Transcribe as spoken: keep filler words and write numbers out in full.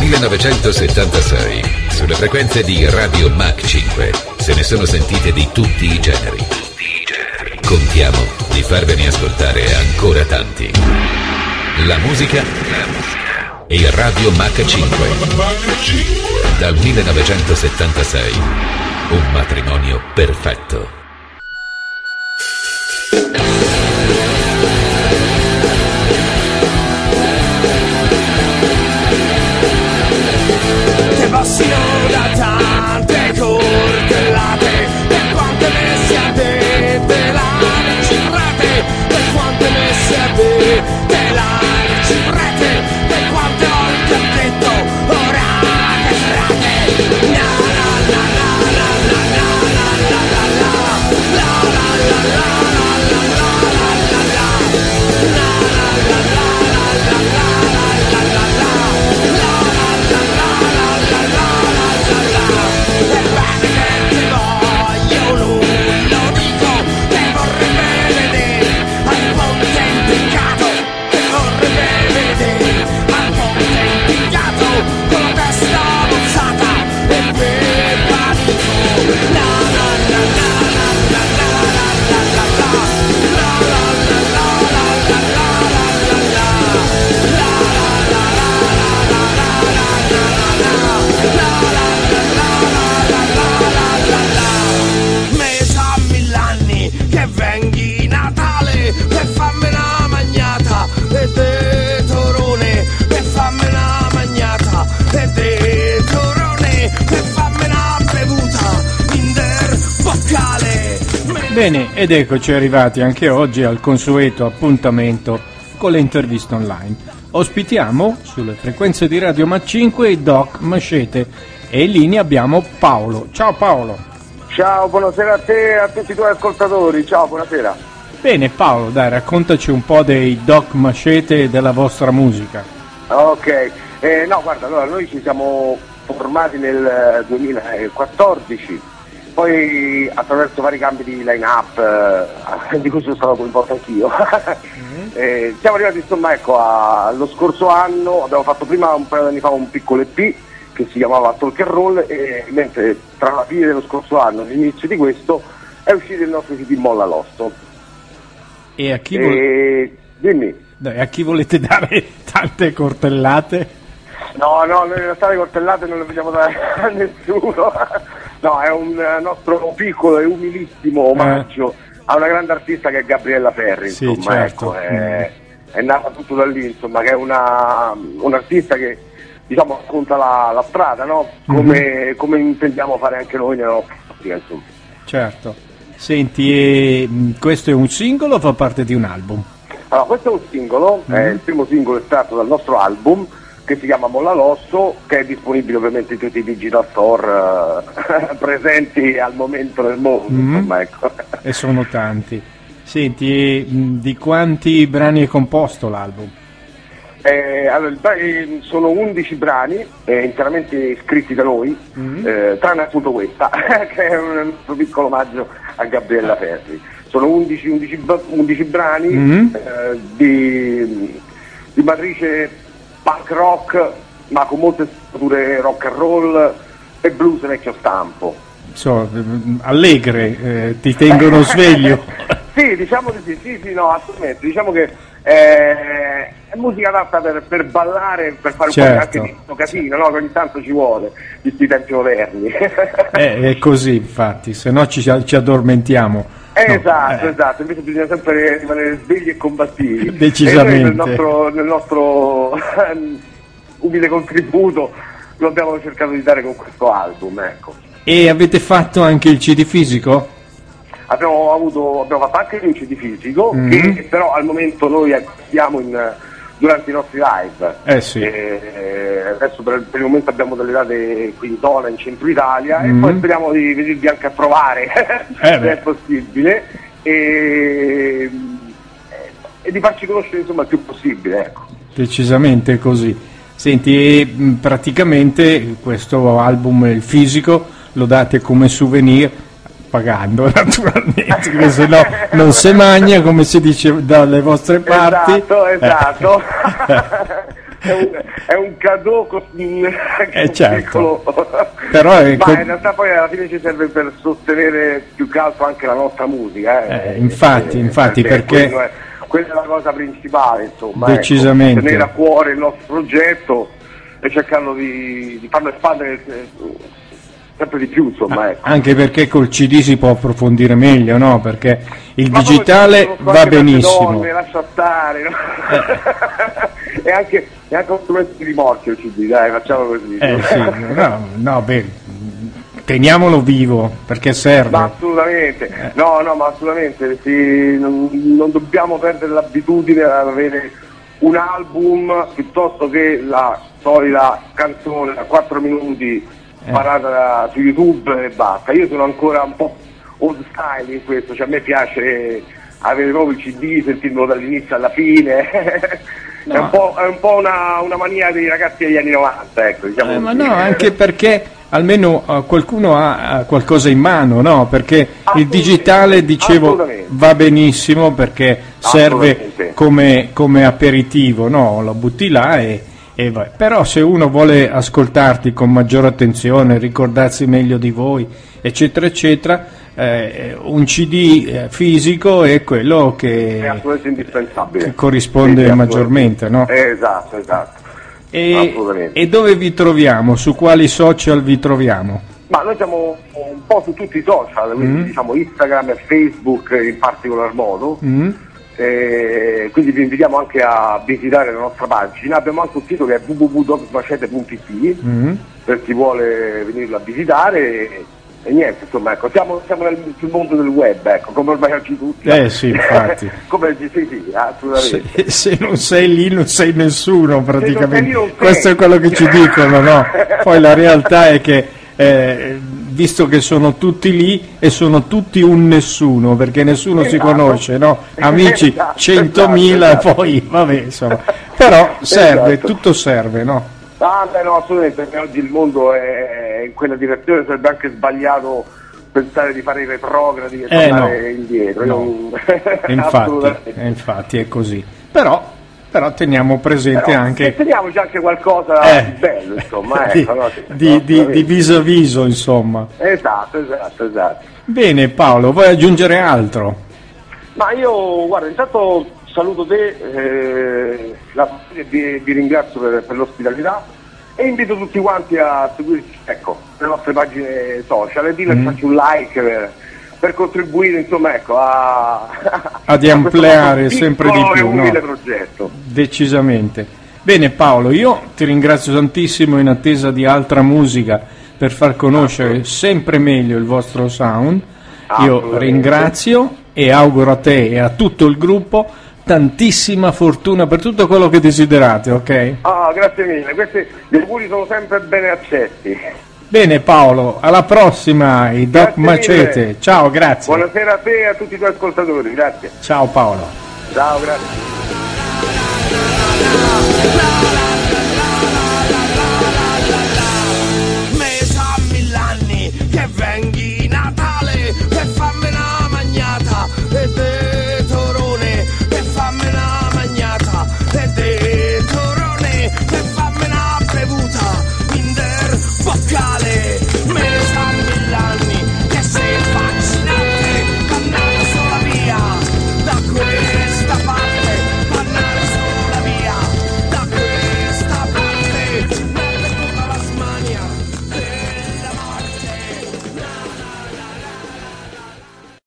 millenovecentosettantasei, sulle frequenze di Radio Mach cinque, se ne sono sentite di tutti i generi. Contiamo di farvene ascoltare ancora tanti. La musica e Radio Mach cinque. Dal millenovecentosettantasei, un matrimonio perfetto. Passino da tante coltellate, per quante messe a te, te la riciclate, per quante messe a te, te la riciclate, per quante volte ho detto, ora che frate, na na na na na na na na na na la la la la Bene, ed eccoci arrivati anche oggi al consueto appuntamento con le interviste online. Ospitiamo sulle frequenze di Radio Mach cinque il Doc Mascete e in linea abbiamo Paolo. Ciao Paolo. Ciao, buonasera a te e a tutti i tuoi ascoltatori. Ciao, buonasera. Bene Paolo, dai, raccontaci un po' dei Doc Mascete e della vostra musica. Ok, eh, no guarda, allora noi ci siamo formati nel duemilaquattordici. Poi attraverso vari cambi di line-up, eh, di cui sono stato coinvolto anch'io, mm-hmm. eh, siamo arrivati insomma ecco allo scorso anno. Abbiamo fatto prima un paio di anni fa un piccolo E P che si chiamava Talk and Roll, e mentre tra la fine dello scorso anno e l'inizio di questo è uscito il nostro C D Molla l'Osso. E a chi, vo- e... Dimmi. Dai, a chi volete dare tante cortellate? No, no, noi in realtà le cortellate non le vogliamo dare a nessuno. No, è un nostro piccolo e umilissimo omaggio eh. a una grande artista che è Gabriella Ferri, sì, insomma, certo. ecco, è, è nata tutto da lì, insomma, che è una, un'artista che, diciamo, racconta la, la strada, no? Come, mm-hmm. come intendiamo fare anche noi nella nostra musica, insomma. Certo. Senti, e questo è un singolo o fa parte di un album? Allora, questo è un singolo, mm-hmm. è il primo singolo estratto dal nostro album, che si chiama Molla l'Osso, che è disponibile ovviamente in tutti i digital store uh, presenti al momento nel mondo, mm-hmm. insomma, ecco. E sono tanti. Senti, di quanti brani è composto l'album? Eh, allora, eh, sono undici brani eh, interamente scritti da noi, mm-hmm. eh, tranne appunto questa, che è un, un piccolo omaggio a Gabriella Ferri. Sono undici, undici, undici brani mm-hmm. eh, di, di matrice punk rock, ma con molte strutture rock and roll e blues vecchio stampo. So, allegre, eh, ti tengono sveglio. Sì, diciamo di sì, sì, sì, no, assolutamente. Diciamo che eh, è musica adatta per, per ballare, per fare certo. un po' anche di questo casino, no? Che ogni tanto ci vuole, di questi tempi moderni. eh, è così, infatti, se no ci, ci addormentiamo. Eh, no, esatto, eh. esatto, invece bisogna sempre rimanere svegli e combattivi. Decisamente. E noi nel nostro, nel nostro umile contributo lo abbiamo cercato di dare con questo album, ecco. E avete fatto anche il C D fisico? Abbiamo avuto, abbiamo fatto anche un C D fisico, mm-hmm. che però al momento noi acquistiamo in, durante i nostri live. Eh sì. E adesso per, per il momento abbiamo delle date qui in zona, in centro Italia, mm-hmm. e poi speriamo di venirvi anche a trovare, eh se è possibile, e, e di farci conoscere insomma il più possibile, ecco. Decisamente così. Senti, praticamente questo album, il fisico, lo date come souvenir, pagando naturalmente, perché se no non si mangia, come si dice dalle vostre parti. Esatto, esatto. è, un, è un cadeau cos- eh, certo. Però è ma co- in realtà poi alla fine ci serve per sostenere più che altro anche la nostra musica, eh. Eh, infatti, eh, infatti perché, perché è, quella è la cosa principale, insomma, decisamente, ecco, tenere a cuore il nostro progetto e cercando di, di farlo espandere sempre di più, insomma, ecco. Anche perché col C D si può approfondire meglio, no? Perché il ma digitale va benissimo. Donne, lascia stare, no? eh. e, anche, e anche un strumento di rimorchio il C D, dai, facciamo così. Eh, sì, no, no, beh, teniamolo vivo, perché serve. Ma assolutamente, eh. no, no, ma assolutamente, sì, non, non dobbiamo perdere l'abitudine ad avere un album piuttosto che la solita canzone da quattro minuti eh. parata su YouTube e basta. Io sono ancora un po' old style in questo, cioè a me piace avere proprio il C D, sentirlo dall'inizio alla fine. No. È un po', è un po' una, una mania dei ragazzi degli anni novanta, ecco, diciamo. Eh, ma no, anche perché almeno uh, qualcuno ha uh, qualcosa in mano, no? Perché il digitale, dicevo, va benissimo perché serve come, come aperitivo, no? Lo butti là e, e vai. Però se uno vuole ascoltarti con maggiore attenzione, ricordarsi meglio di voi, eccetera, eccetera, eh, un C D eh, fisico è quello che, è assolutamente indispensabile, che corrisponde sì, maggiormente, no? Esatto, esatto. E, e dove vi troviamo? Su quali social vi troviamo? Ma noi siamo un po' su tutti i social, quindi mm. diciamo Instagram e Facebook in particolar modo, mm. e quindi vi invitiamo anche a visitare la nostra pagina. Abbiamo anche un sito che è w w w punto doc macete punto i t mm. per chi vuole venirlo a visitare. E niente, insomma, ecco, siamo, siamo nel, sul mondo del web, ecco, come ormai oggi tutti. Eh sì, infatti. come sì, sì, assolutamente. Se, se non sei lì non sei nessuno praticamente. Sei lì, questo sei. È quello che ci dicono, no? Poi la realtà è che eh, visto che sono tutti lì e sono tutti un nessuno, perché nessuno esatto. si conosce, no? Amici esatto, centomila esatto, poi vabbè, insomma. Però serve, esatto. tutto serve, no? Ah, beh, no, assolutamente, perché oggi il mondo è in quella direzione, sarebbe anche sbagliato pensare di fare i retrogradi e eh, tornare no. indietro. No. infatti, infatti è così. Però, però teniamo presente però, anche... teniamoci anche qualcosa eh, di bello, insomma. di, ecco, no? di, di, di viso a viso, insomma. Esatto, esatto, esatto. Bene Paolo, vuoi aggiungere altro? Ma io, guarda, intanto... saluto te, eh, la, vi, vi ringrazio per, per l'ospitalità e invito tutti quanti a seguirci, ecco, le nostre pagine social e di lasciarci mm. un like per, per contribuire, insomma, ecco, a, ad ampliare sempre di più, no? progetto. Decisamente. Bene Paolo, io ti ringrazio tantissimo in attesa di altra musica per far conoscere sempre meglio il vostro sound. Io ringrazio e auguro a te e a tutto il gruppo tantissima fortuna per tutto quello che desiderate, ok? Ah, grazie mille, questi gli auguri sono sempre bene accetti. Bene Paolo, alla prossima, i Doc Macete. Mille. Ciao, grazie. Buonasera a te e a tutti i tuoi ascoltatori, grazie. Ciao Paolo. Ciao, grazie.